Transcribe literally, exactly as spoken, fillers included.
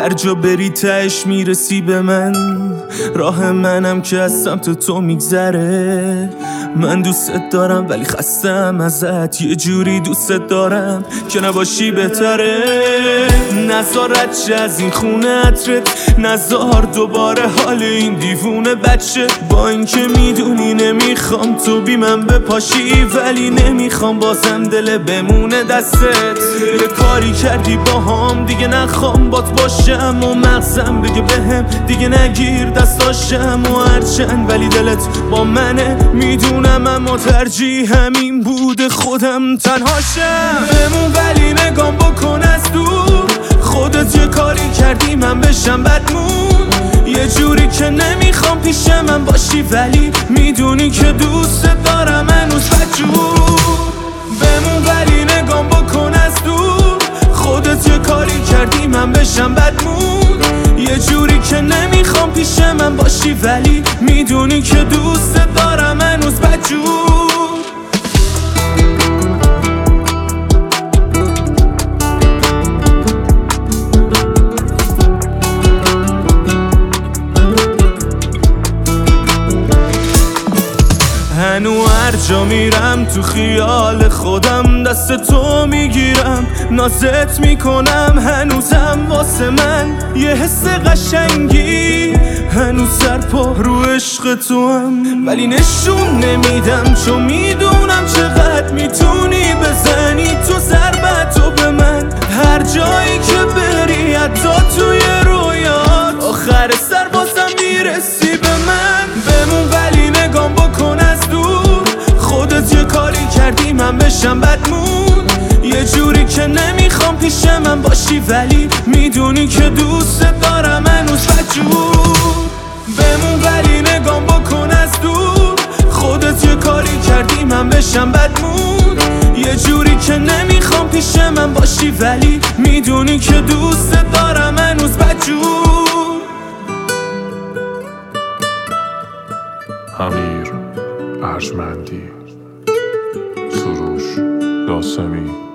هر جا بری تهش میرسی به من. راه منم که از سمت تو میگذره. من دوستت دارم ولی خستم ازت، یه جوری دوستت دارم که نباشی بهتره. نزار رد از این خونه عطرت، نزار دوباره حال این دیوونه بچه. با اینکه میدونی نمیخوام تو بی من بپاشی، ولی نمیخوام بازم دل بمونه دستت. یه کاری کردی با هم دیگه نخوام بات باشم، و مغزم بگه بهم دیگه نگیر دستاشم و هرچند، ولی دلت با منه میدونم، اما ترجیح همین بوده خودم تنهاشم. بمون ولی نگام بکن از دور، خودت یه کاری کردی من بشم بدمون. یه جوری که نمیخوام پیش من باشی، ولی میدونی که دوست دارم هنوز بدجور. بمون ولی نگام بکن از دور، خودت یه کاری کردی من بشم بدمون. یه جوری که نمیخوام پیش من باشی، ولی میدونی که دوست دارم هنوز بدجور. هنو هر جا میرم تو خیال خودم دست تو میگیرم، نازت میکنم هنوزم واسه من یه حس قشنگی. هنوز سرپا رو عشق تو هم، ولی نشون نمیدم چون میدونم چقدر میتونی بزنی تو ضربتو به من. هر جایی که بری حتی توی رویات، آخر سر بازم میرسی به من. بمون ولی نگام بکن از دور، خودت یه کاری کردی من بشم بدمون. یه جوری که نمیخوام پیش من باشی، ولی میدونی که دوست دارم هنوز بدجور. بمون ولی نگام بکن از دور، خودت یه کاری کردی من بشم بدمون. یه جوری که نمیخوام پیش من باشی، ولی میدونی که دوست دارم هنوز بدجور. امیر ارجمندی، سروش قاسمی.